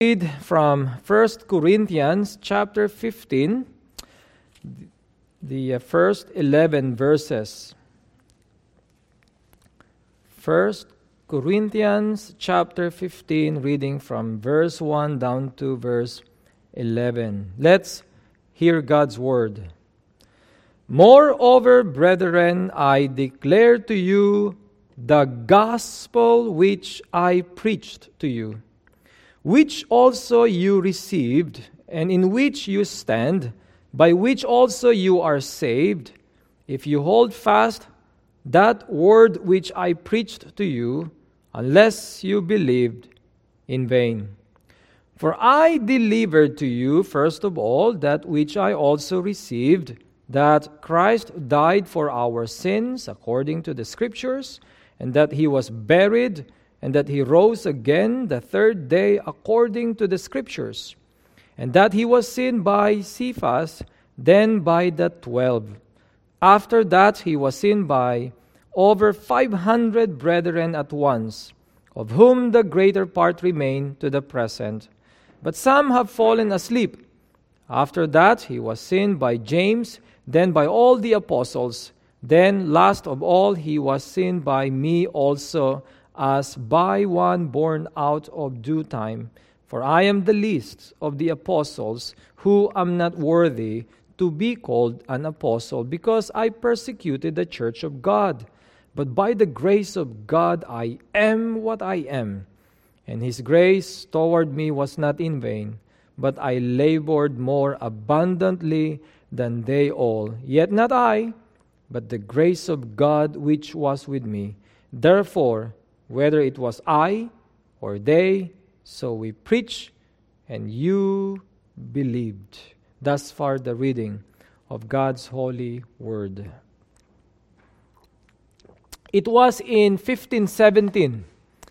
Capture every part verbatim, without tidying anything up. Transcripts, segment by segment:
Read from First Corinthians chapter fifteen, the first eleven verses. First Corinthians chapter fifteen, reading from verse one down to verse eleven. Let's hear God's word. Moreover, brethren, I declare to you the gospel which I preached to you, which also you received, and in which you stand, by which also you are saved, if you hold fast that word which I preached to you, unless you believed in vain. For I delivered to you, first of all, that which I also received, that Christ died for our sins, according to the Scriptures, and that He was buried, and that He rose again the third day according to the Scriptures, and that He was seen by Cephas, then by the twelve. After that He was seen by over five hundred brethren at once, of whom the greater part remain to the present, but some have fallen asleep. After that He was seen by James, then by all the apostles. Then last of all He was seen by me also, as by one born out of due time. For I am the least of the apostles, who am not worthy to be called an apostle, because I persecuted the church of God. But by the grace of God I am what I am. And His grace toward me was not in vain, but I labored more abundantly than they all. Yet not I, but the grace of God which was with me. Therefore, whether it was I or they, so we preach, and you believed. Thus far the reading of God's holy word. It was in fifteen seventeen,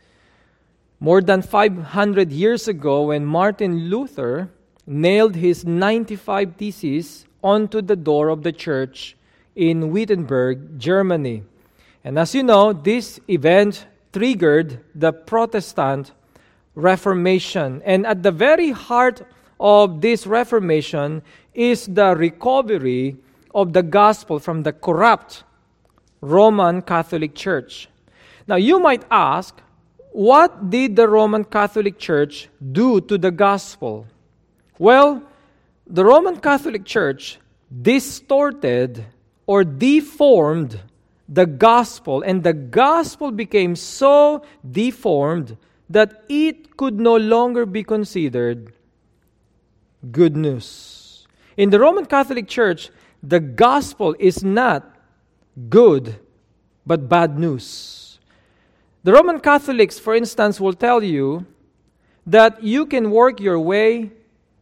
more than five hundred years ago, when Martin Luther nailed his ninety-five theses onto the door of the church in Wittenberg, Germany. And as you know, this event triggered the Protestant Reformation. And at the very heart of this Reformation is the recovery of the gospel from the corrupt Roman Catholic Church. Now you might ask, what did the Roman Catholic Church do to the gospel? Well, the Roman Catholic Church distorted or deformed the gospel, and the gospel became so deformed that it could no longer be considered good news. In the Roman Catholic Church, the gospel is not good, but bad news. The Roman Catholics, for instance, will tell you that you can work your way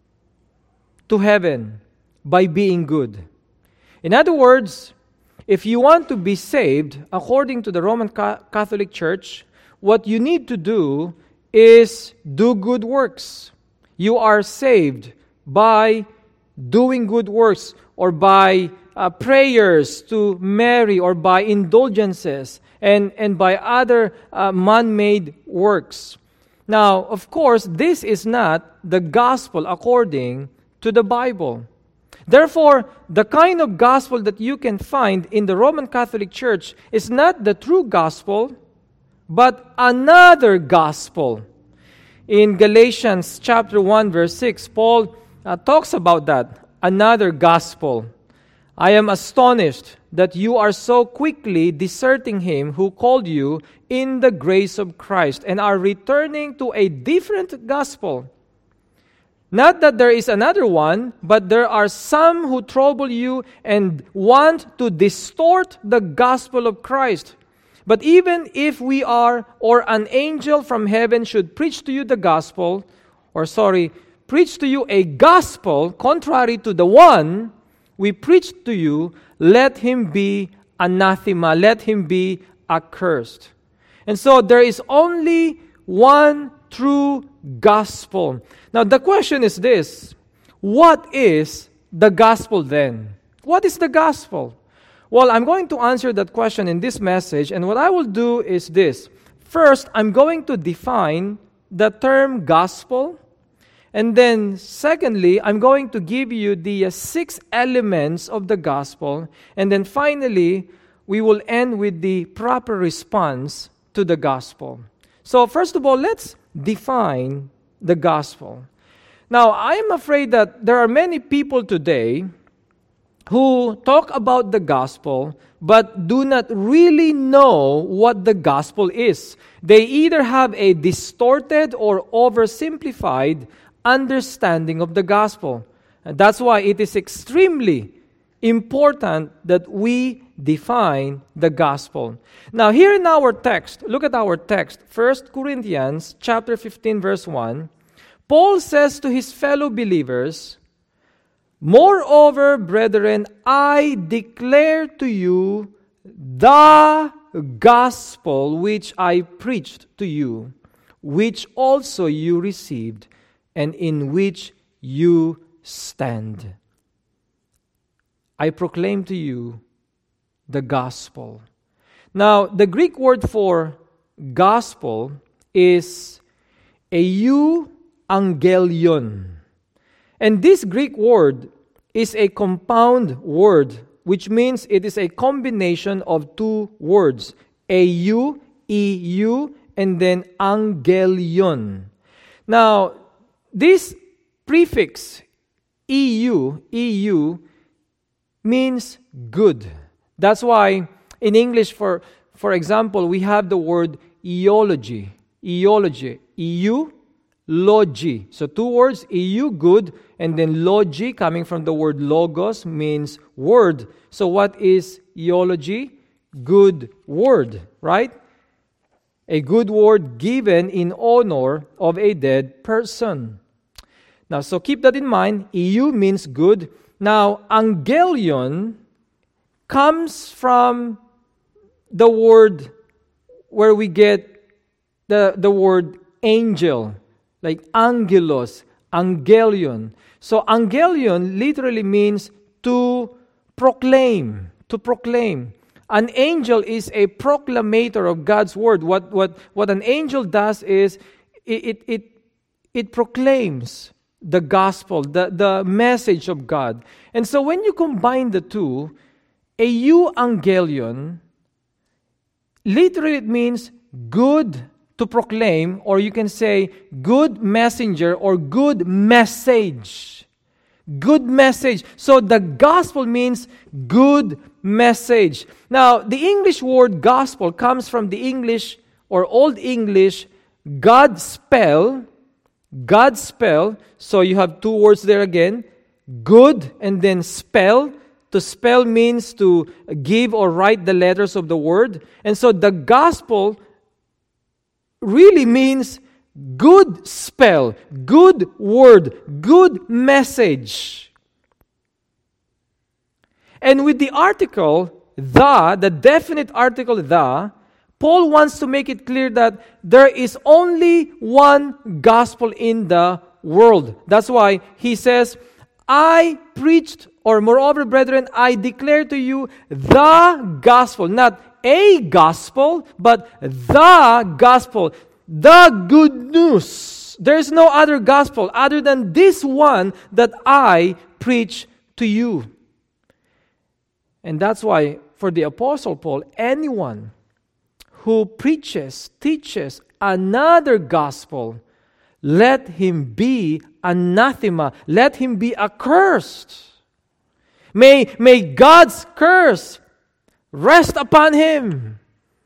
to heaven by being good. In other words, if you want to be saved, according to the Roman Catholic Church, what you need to do is do good works. You are saved by doing good works, or by uh, prayers to Mary, or by indulgences, and, and by other uh, man-made works. Now, of course, this is not the gospel according to the Bible. Therefore, the kind of gospel that you can find in the Roman Catholic Church is not the true gospel, but another gospel. In Galatians chapter one, verse six, Paul uh, talks about that, another gospel. I am astonished that you are so quickly deserting Him who called you in the grace of Christ, and are returning to a different gospel. Not that there is another one, but there are some who trouble you and want to distort the gospel of Christ. But even if we are, or an angel from heaven should preach to you the gospel, or sorry, preach to you a gospel contrary to the one we preached to you, let him be anathema, let him be accursed. And so there is only one true gospel. Now the question is this: what is the gospel then? What is the gospel? Well, I'm going to answer that question in this message, and what I will do is this. First, I'm going to define the term gospel, And then, secondly, I'm going to give you the uh, six elements of the gospel. And then finally, we will end with the proper response to the gospel. So, first of all, let's define the gospel. Now, I am afraid that there are many people today who talk about the gospel but do not really know what the gospel is. They either have a distorted or oversimplified understanding of the gospel. And that's why it is extremely important that we define the gospel. Now, here in our text, look at our text, First Corinthians chapter fifteen, verse one. Paul says to his fellow believers, "Moreover, brethren, I declare to you the gospel which I preached to you, which also you received, and in which you stand. I proclaim to you the gospel." Now, the Greek word for gospel is euangelion. And this Greek word is a compound word, which means it is a combination of two words, eu, eu, and then angelion. Now, this prefix eu, eu, means good. That's why in English, for, for example, we have the word eology. Eology. Eu, logi. So two words, eu, good, and then logi, coming from the word logos, means word. So what is eology? Good word, right? A good word given in honor of a dead person. Now, so keep that in mind. Eu means good. Now, angelion comes from the word where we get the, the word angel, like angelos, angelion. So angelion literally means to proclaim, to proclaim. An angel is a proclamator of God's word. What what what an angel does is it it it, it proclaims the gospel, the, the message of God. And so when you combine the two, a euangelion, literally it means good to proclaim, or you can say good messenger or good message. Good message. So the gospel means good message. Now, the English word gospel comes from the English or Old English God spell. God spell. So you have two words there again. Good and then spell. To spell means to give or write the letters of the word. And so the gospel really means good spell, good word, good message. And with the article, the, the definite article, the, Paul wants to make it clear that there is only one gospel in the world. That's why he says, I preached, or moreover, brethren, I declare to you the gospel, not a gospel, but the gospel, the good news. There is no other gospel other than this one that I preach to you. And that's why for the Apostle Paul, anyone who preaches, teaches another gospel, let him be anathema. Let him be accursed. May, may God's curse rest upon him.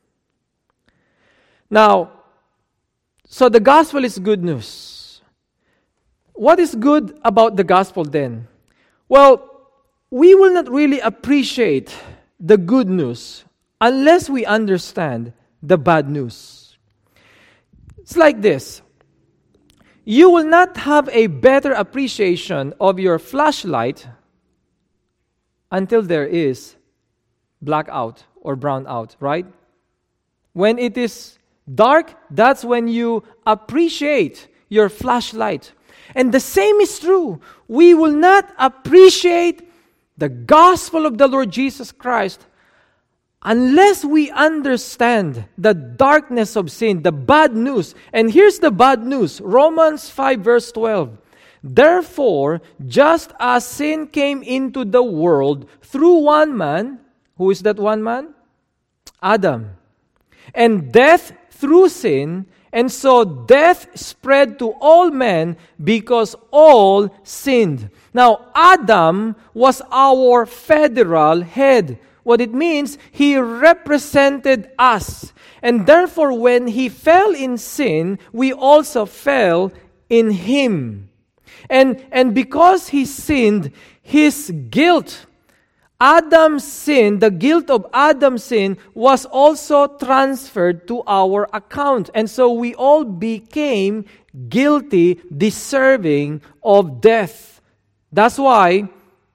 Now, so the gospel is good news. What is good about the gospel then? Well, we will not really appreciate the good news unless we understand the bad news. It's like this. You will not have a better appreciation of your flashlight until there is blackout or brownout, right? When it is dark, that's when you appreciate your flashlight. And the same is true. We will not appreciate the gospel of the Lord Jesus Christ unless we understand the darkness of sin, the bad news. And here's the bad news. Romans five verse twelve. Therefore, just as sin came into the world through one man, who is that one man? Adam. And death through sin, and so death spread to all men because all sinned. Now, Adam was our federal head. What it means, he represented us. And therefore, when he fell in sin, we also fell in him. And, and because he sinned, his guilt, Adam's sin, the guilt of Adam's sin was also transferred to our account. And so we all became guilty, deserving of death. That's why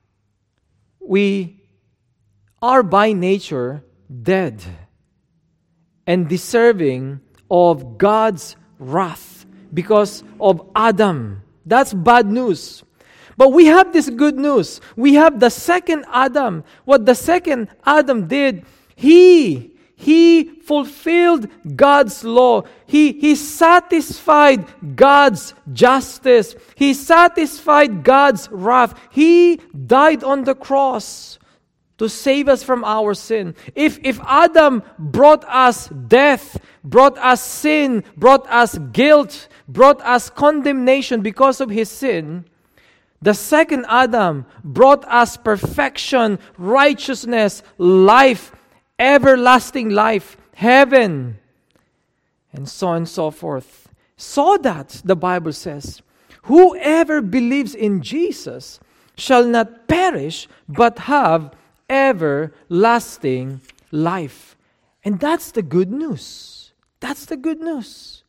we are by nature dead and deserving of God's wrath because of Adam. That's bad news. But we have this good news. We have the second Adam. What the second Adam did, he, he fulfilled God's law. He, he satisfied God's justice. He satisfied God's wrath. He died on the cross to save us from our sin. If, if Adam brought us death, brought us sin, brought us guilt, brought us condemnation because of his sin, the second Adam brought us perfection, righteousness, life, everlasting life, heaven, and so on and so forth. So that, the Bible says, whoever believes in Jesus shall not perish, but have everlasting life. And that's the good news. That's the good news.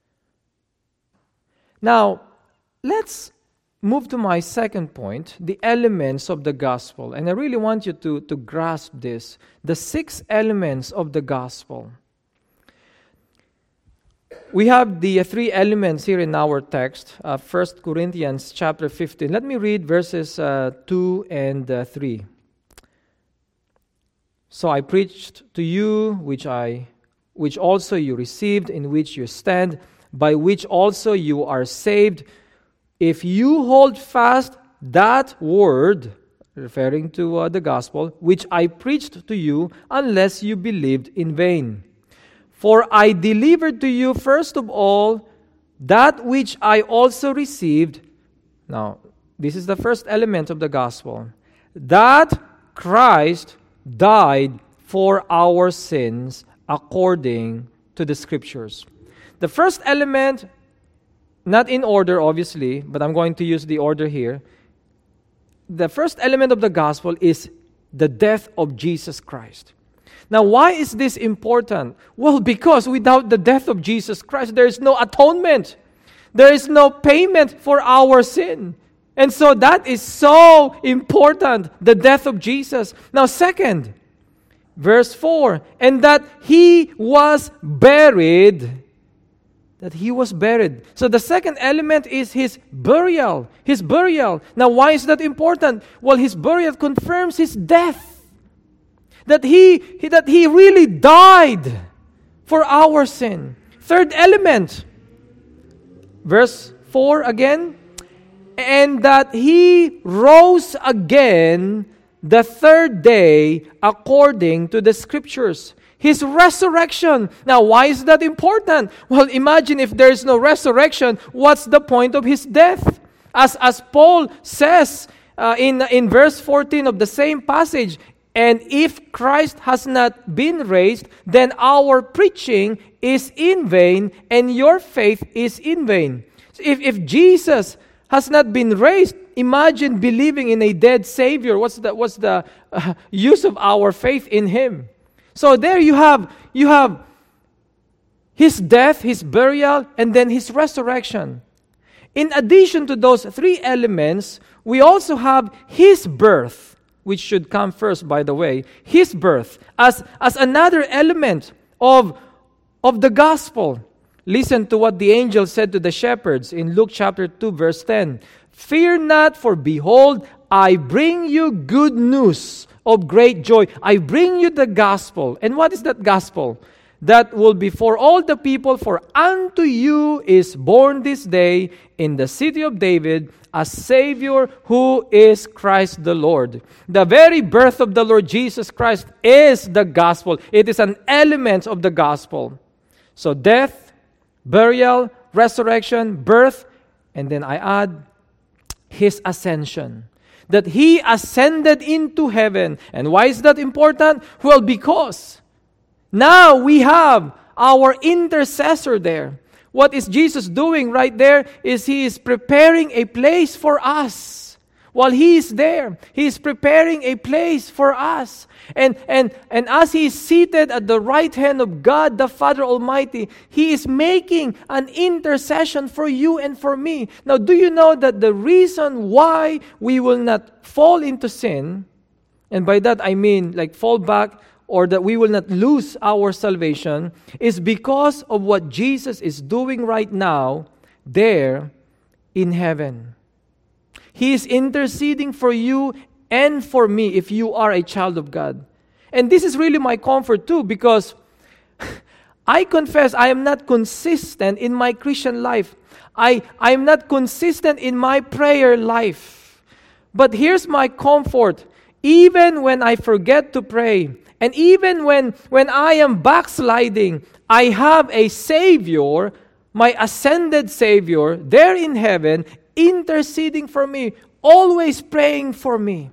Now, let's move to my second point, the elements of the gospel. And I really want you to, to grasp this. The six elements of the gospel. We have the uh, three elements here in our text, uh, First Corinthians chapter fifteen. Let me read verses uh, two and uh, three. So I preached to you, which I, which also you received, in which you stand, by which also you are saved, if you hold fast that word, referring to uh, the gospel, which I preached to you, unless you believed in vain. For I delivered to you first of all that which I also received. Now, this is the first element of the gospel. That Christ died for our sins according to the Scriptures. The first element, not in order, obviously, but I'm going to use the order here. The first element of the gospel is the death of Jesus Christ. Now, why is this important? Well, because without the death of Jesus Christ, there is no atonement. There is no payment for our sin. And so that is so important, the death of Jesus. Now, second, verse four, and that He was buried. That He was buried. So the second element is His burial. His burial. Now, why is that important? Well, His burial confirms His death. That He, he that He really died for our sin. Third element, verse four again, and that He rose again the third day according to the Scriptures. His resurrection. Now, why is that important? Well, imagine if there is no resurrection, what's the point of His death? As, as Paul says uh, in, in verse fourteen of the same passage, and if Christ has not been raised, then our preaching is in vain, and your faith is in vain. If, if Jesus has not been raised, imagine believing in a dead Savior. What's the, what's the uh, use of our faith in Him? So there you have, you have His death, His burial, and then His resurrection. In addition to those three elements, we also have His birth, which should come first, by the way. His birth as, as another element of, of the gospel. Listen to what the angel said to the shepherds in Luke chapter two, verse ten. Fear not, for behold, I bring you good news of great joy. I bring you the gospel. And what is that gospel? that will be for all the people, for unto you is born this day in the city of David a Savior who is Christ the Lord. The very birth of the Lord Jesus Christ is the gospel. It is an element of the gospel. So death, burial, resurrection, birth, and then I add His ascension. That He ascended into heaven. And why is that important? Well, because now we have our intercessor there. What is Jesus doing right there is He is preparing a place for us. While He is there, He is preparing a place for us. And, and, and as He is seated at the right hand of God the Father Almighty, He is making an intercession for you and for me. Now, do you know that the reason why we will not fall into sin, and by that I mean like fall back, or that we will not lose our salvation, is because of what Jesus is doing right now there in heaven. He is interceding for you and for me if you are a child of God. And this is really my comfort too, because I confess I am not consistent in my Christian life. I, I am not consistent in my prayer life. But here's my comfort. Even when I forget to pray, and even when, when I am backsliding, I have a Savior, my ascended Savior, there in heaven, interceding for me, always praying for me.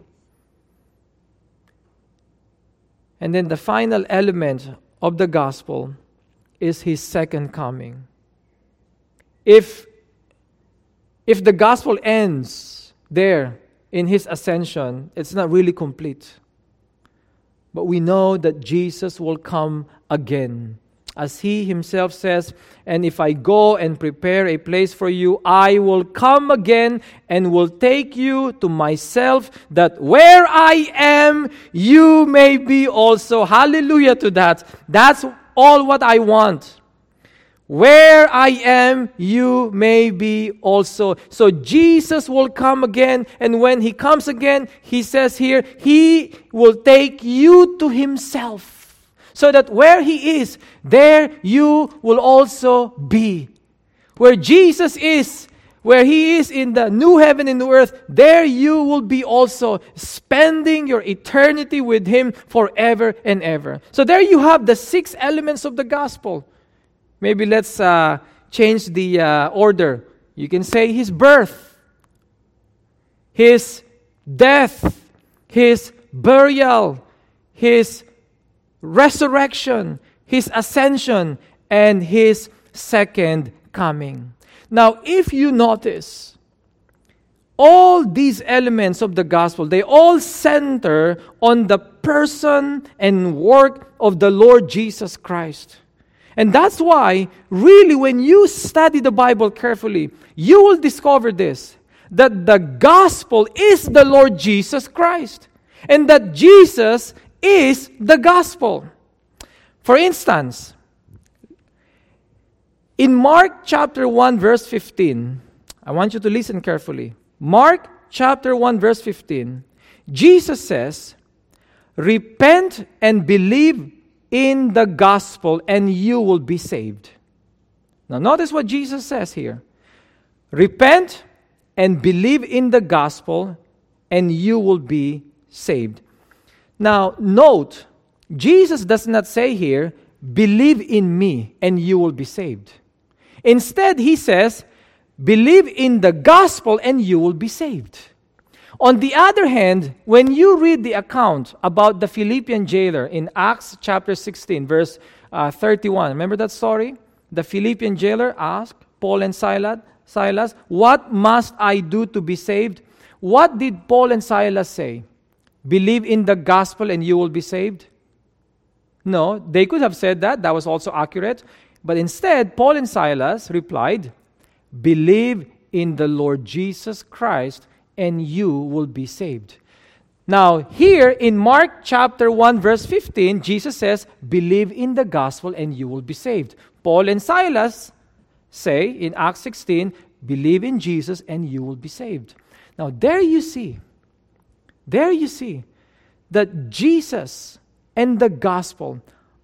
And then the final element of the gospel is His second coming. If, if the gospel ends there in His ascension, it's not really complete. But we know that Jesus will come again. As He Himself says, and if I go and prepare a place for you, I will come again and will take you to myself, that where I am, you may be also. Hallelujah to that. That's all what I want. Where I am, you may be also. So Jesus will come again, and when He comes again, He says here, He will take you to Himself, so that where He is, there you will also be. Where Jesus is, where He is in the new heaven and new earth, there you will be also, spending your eternity with Him forever and ever. So there you have the six elements of the gospel. Maybe let's uh, change the uh, order. You can say His birth, His death, His burial, His resurrection, His ascension, and His second coming. Now, if you notice, all these elements of the gospel, they all center on the person and work of the Lord Jesus Christ. And that's why, really, when you study the Bible carefully, you will discover this, that the gospel is the Lord Jesus Christ, and that Jesus is the gospel. For instance, in Mark chapter one, verse fifteen, I want you to listen carefully. Mark chapter one, verse fifteen, Jesus says, "Repent and believe in the gospel, and you will be saved." Now notice what Jesus says here. Repent and believe in the gospel, and you will be saved. Now note, Jesus does not say here, believe in me, and you will be saved. Instead, He says, believe in the gospel, and you will be saved. On the other hand, when you read the account about the Philippian jailer in Acts chapter sixteen, verse uh, thirty-one, remember that story? The Philippian jailer asked Paul and Silas, Silas, what must I do to be saved? What did Paul and Silas say? Believe in the gospel and you will be saved? No, they could have said that. That was also accurate. But instead, Paul and Silas replied, believe in the Lord Jesus Christ, and you will be saved. Now, here in Mark chapter one, verse fifteen, Jesus says, believe in the gospel and you will be saved. Paul and Silas say in Acts sixteen, believe in Jesus and you will be saved. Now, there you see, there you see that Jesus and the gospel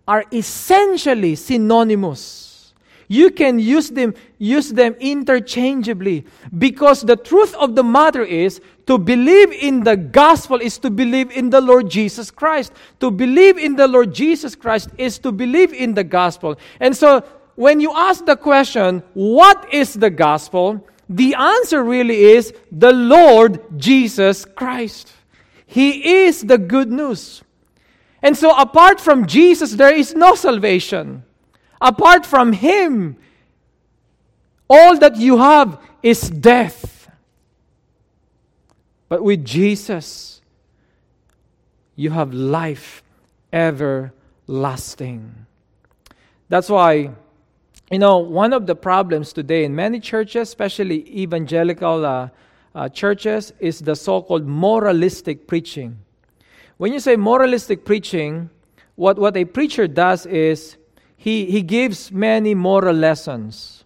are essentially synonymous. You can use them, use them interchangeably, because the truth of the matter is, to believe in the gospel is to believe in the Lord Jesus Christ. To believe in the Lord Jesus Christ is to believe in the gospel. And so, when you ask the question, what is the gospel? The answer really is the Lord Jesus Christ. He is the good news. And so apart from Jesus, there is no salvation. Apart from Him, all that you have is death. But with Jesus, you have life everlasting. That's why, you know, one of the problems today in many churches, especially evangelical uh, uh, churches, is the so-called moralistic preaching. When you say moralistic preaching, what, what a preacher does is he, he gives many moral lessons,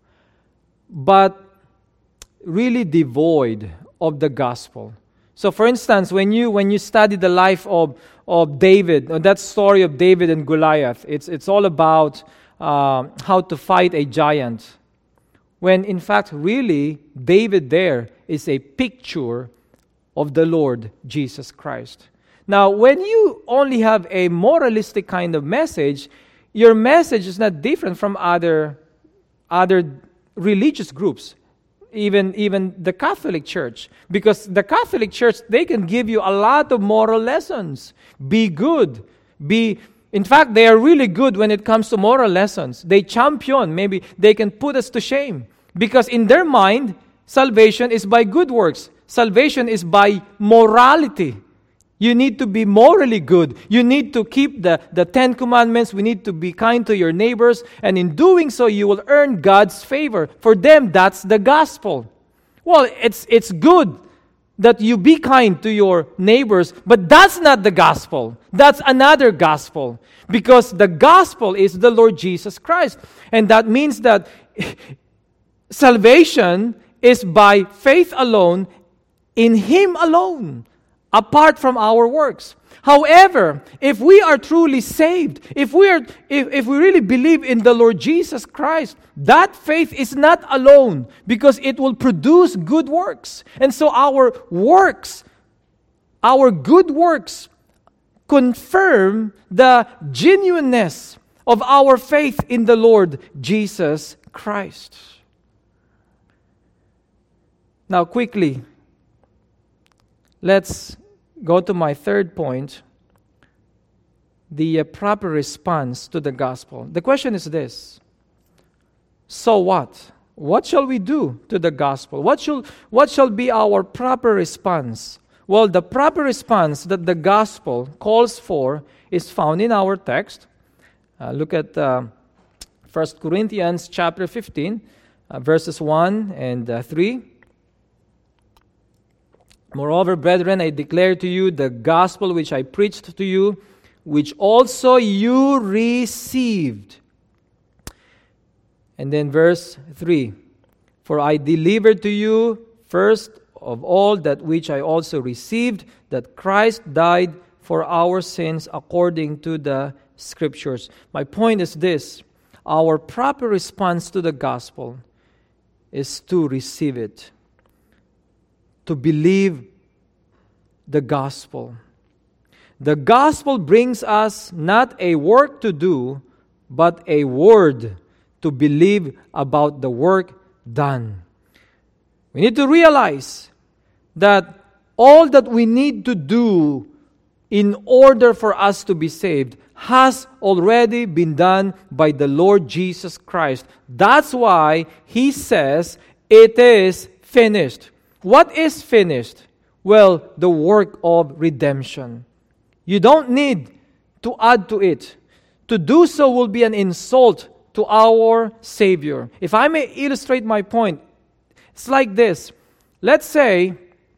but really devoid of the gospel. So for instance, when you when you study the life of, of David, that story of David and Goliath, it's it's all about uh, how to fight a giant. When in fact, really, David there is a picture of the Lord Jesus Christ. Now, when you only have a moralistic kind of message, your message is not different from other, other religious groups, even, even the Catholic Church. Because the Catholic Church, they can give you a lot of moral lessons. Be good. Be, in fact, they are really good when it comes to moral lessons. They champion. Maybe they can put us to shame. Because in their mind, salvation is by good works. Salvation is by morality. You need to be morally good. You need to keep the, the Ten Commandments. We need to be kind to your neighbors. And in doing so, you will earn God's favor. For them, that's the gospel. Well, it's, it's good that you be kind to your neighbors, but that's not the gospel. That's another gospel. Because the gospel is the Lord Jesus Christ. And that means that salvation is by faith alone, in Him alone, apart from our works. However, if we are truly saved, if we are if, if we really believe in the Lord Jesus Christ, that faith is not alone, because it will produce good works. And so our works, our good works, confirm the genuineness of our faith in the Lord Jesus Christ. Now, quickly, let's go to my third point, the uh, proper response to the gospel. The question is this: so what? What shall we do to the gospel? What shall, what shall be our proper response? Well, the proper response that the gospel calls for is found in our text. Uh, look at uh, First Corinthians chapter fifteen, uh, verses one and uh, three. Moreover, brethren, I declare to you the gospel which I preached to you, which also you received. And then verse three. For I delivered to you first of all that which I also received, that Christ died for our sins according to the Scriptures. My point is this: our proper response to the gospel is to receive it, to believe the gospel. The gospel brings us not a work to do, but a word to believe about the work done. We need to realize that all that we need to do in order for us to be saved has already been done by the Lord Jesus Christ. That's why He says, it is finished. What is finished? Well, the work of redemption. You don't need to add to it. To do so will be an insult to our Savior. If I may illustrate my point, it's like this. Let's say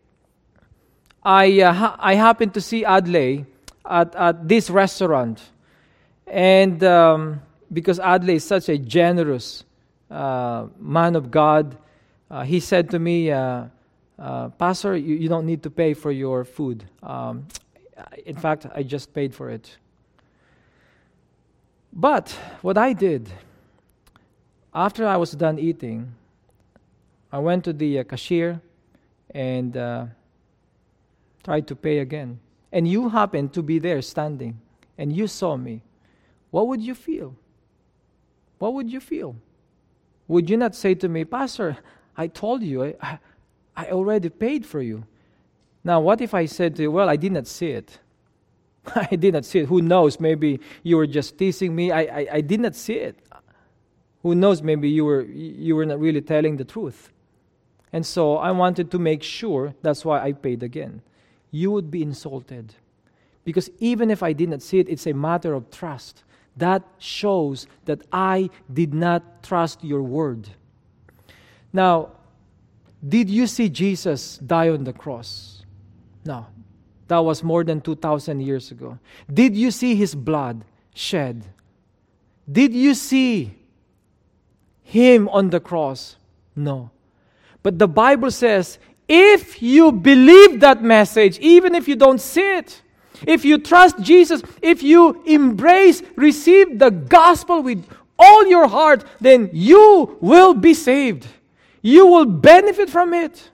I uh, ha- I happen to see Adley at, at this restaurant. And um, because Adley is such a generous uh, man of God, uh, he said to me, uh, uh, Pastor, you, you don't need to pay for your food. Um, in fact, I just paid for it. But what I did, after I was done eating, I went to the uh, cashier and uh, tried to pay again. And you happened to be there standing, and you saw me. What would you feel? What would you feel? Would you not say to me, Pastor, I told you, I, I already paid for you. Now, what if I said to you, well, I did not see it. I did not see it. Who knows? Maybe you were just teasing me. I, I, I did not see it. Who knows? Maybe you were you were not really telling the truth. And so I wanted to make sure, that's why I paid again. You would be insulted. Because even if I did not see it, it's a matter of trust. That shows that I did not trust your word. Now, did you see Jesus die on the cross? No. That was more than two thousand years ago. Did you see His blood shed? Did you see Him on the cross? No. But the Bible says, if you believe that message, even if you don't see it, if you trust Jesus, if you embrace, receive the gospel with all your heart, then you will be saved. You will benefit from it.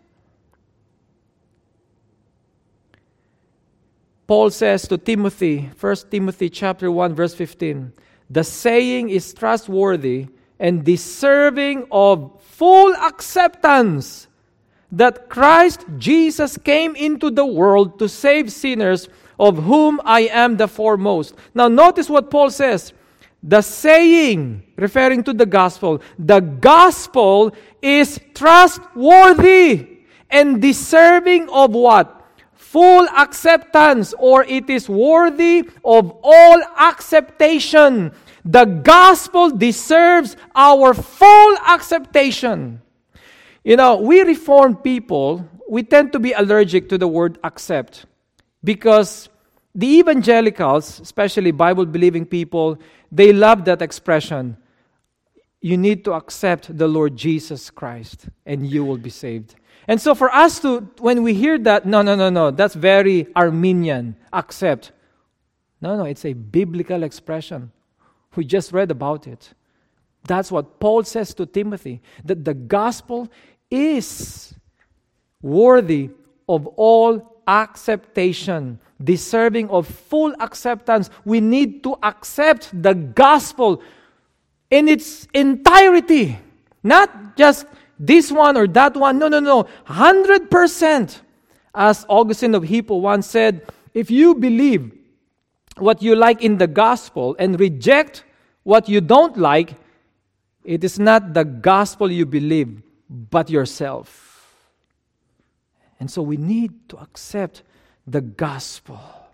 Paul says to Timothy, First Timothy chapter one, verse fifteen, the saying is trustworthy and deserving of full acceptance that Christ Jesus came into the world to save sinners, of whom I am the foremost. Now notice what Paul says. The saying, referring to the gospel, the gospel is trustworthy and deserving of what? Full acceptance, or it is worthy of all acceptation. The gospel deserves our full acceptation. You know, we Reformed people, we tend to be allergic to the word accept because the evangelicals, especially Bible-believing people, they love that expression. You need to accept the Lord Jesus Christ and you will be saved. And so for us to, when we hear that, no, no, no, no, that's very Arminian, accept. No, no, it's a biblical expression. We just read about it. That's what Paul says to Timothy, that the gospel is worthy of all acceptation, deserving of full acceptance. We need to accept the gospel in its entirety, not just this one or that one. No, no, no. one hundred percent. As Augustine of Hippo once said, if you believe what you like in the gospel and reject what you don't like, it is not the gospel you believe, but yourself. And so we need to accept the gospel.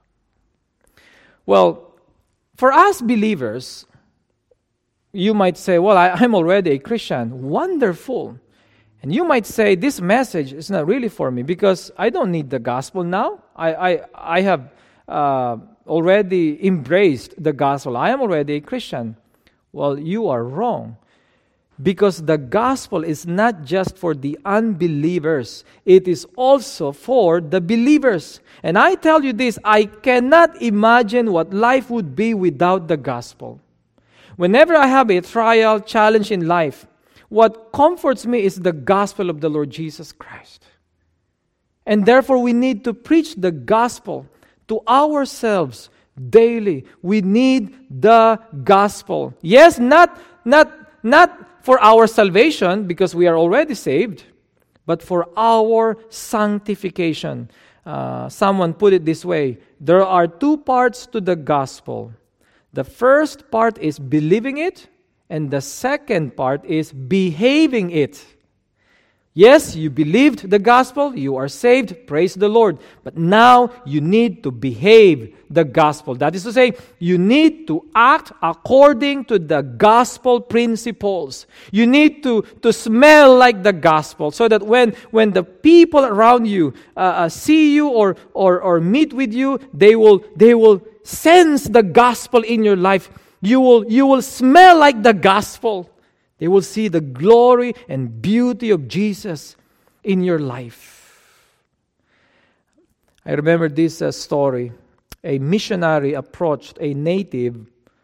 Well, for us believers, you might say, well, I, I'm already a Christian. Wonderful. And you might say, this message is not really for me because I don't need the gospel now. I I, I have uh, already embraced the gospel. I am already a Christian. Well, you are wrong. Because the gospel is not just for the unbelievers. It is also for the believers. And I tell you this, I cannot imagine what life would be without the gospel. Whenever I have a trial, challenge in life, what comforts me is the gospel of the Lord Jesus Christ. And therefore, we need to preach the gospel to ourselves daily. We need the gospel. Yes, not, not, not for our salvation, because we are already saved, but for our sanctification. Uh, someone put it this way, there are two parts to the gospel. The first part is believing it, and the second part is behaving it. Yes, you believed the gospel, you are saved, praise the Lord. But now you need to behave the gospel. That is to say, you need to act according to the gospel principles. You need to, to smell like the gospel so that when, when the people around you uh, uh, see you or, or, or meet with you, they will, they will sense the gospel in your life. You will, you will smell like the gospel. They will see the glory and beauty of Jesus in your life. I remember this uh, story. A missionary approached a native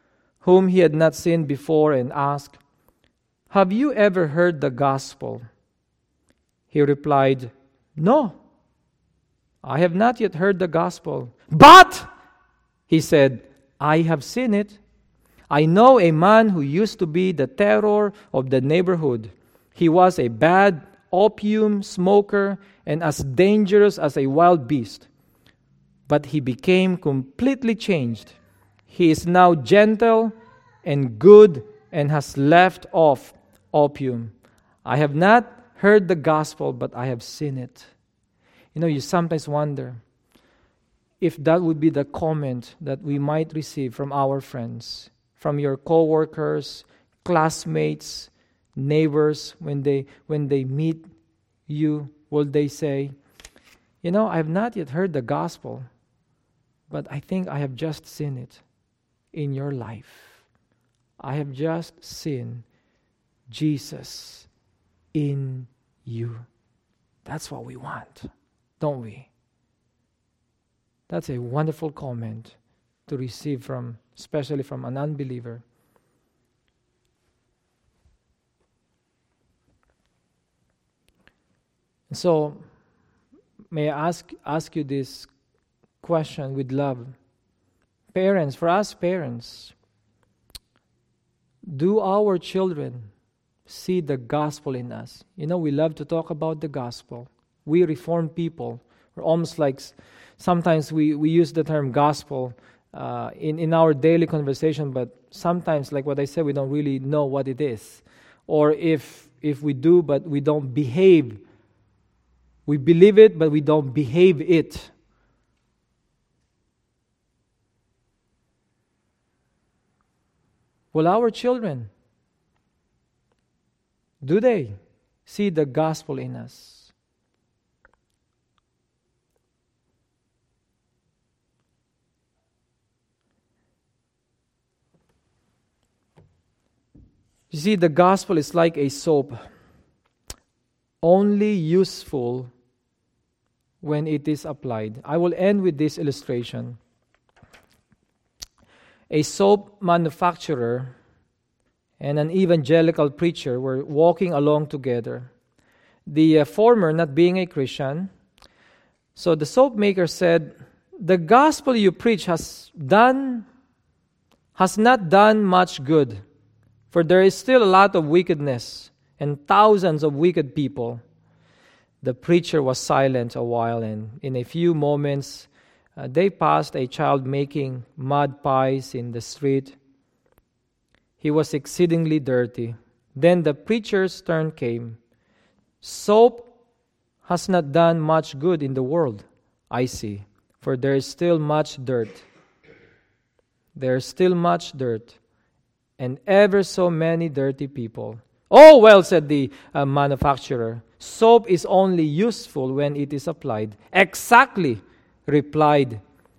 whom he had not seen before, and asked, "Have you ever heard the gospel?" He replied, "No, I have not yet heard the gospel." "But," he said, "I have seen it. I know a man who used to be the terror of the neighborhood. He was a bad opium smoker and as dangerous as a wild beast. But he became completely changed. He is now gentle and good and has left off opium. I have not heard the gospel, but I have seen it." You know, you sometimes wonder if that would be the comment that we might receive from our friends, from your co-workers, classmates, neighbors, when they when they meet you. Will they say, "You know, I have not yet heard the gospel, but I think I have just seen it in your life. I have just seen Jesus in you." That's what we want, don't we? That's a wonderful comment to receive from, especially from an unbeliever. So, may I ask ask you this question with love. Parents, for us parents, do our children see the gospel in us? You know, we love to talk about the gospel. We Reformed people, we're almost like, sometimes we, we use the term gospel uh, in, in our daily conversation, but sometimes, like what I said, we don't really know what it is. Or if if we do, but we don't behave. We believe it, but we don't behave it. Well, our children, do they see the gospel in us? You see, the gospel is like a soap, only useful when it is applied. I will end with this illustration. A soap manufacturer and an evangelical preacher were walking along together. The uh, former not being a Christian, so the soap maker said, "The gospel you preach has done, has not done much good, for there is still a lot of wickedness and thousands of wicked people." The preacher was silent a while, and in a few moments, uh, they passed a child making mud pies in the street. He was exceedingly dirty. Then the preacher's turn came. "Soap has not done much good in the world, I see, for there is still much dirt. There is still much dirt, and ever so many dirty people." "Oh, well," said the uh, manufacturer, "soap is only useful when it is applied." "Exactly," replied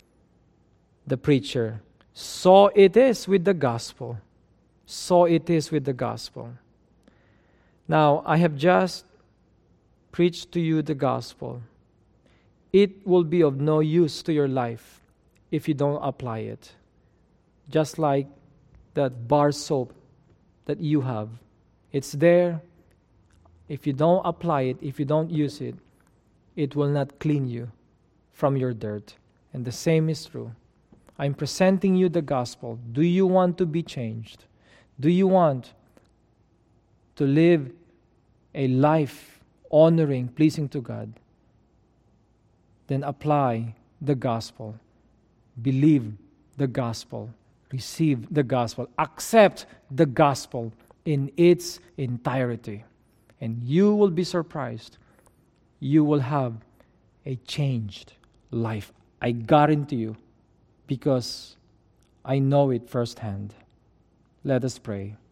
the preacher. "So it is with the gospel. So it is with the gospel." Now, I have just preached to you the gospel. It will be of no use to your life if you don't apply it. Just like that bar soap that you have. It's there. If you don't apply it, if you don't use it, it will not clean you from your dirt. And the same is true. I'm presenting you the gospel. Do you want to be changed? Do you want to live a life honoring, pleasing to God? Then apply the gospel. Believe the gospel. Receive the gospel. Accept the gospel in its entirety. And you will be surprised. You will have a changed life. I guarantee you, because I know it firsthand. Let us pray.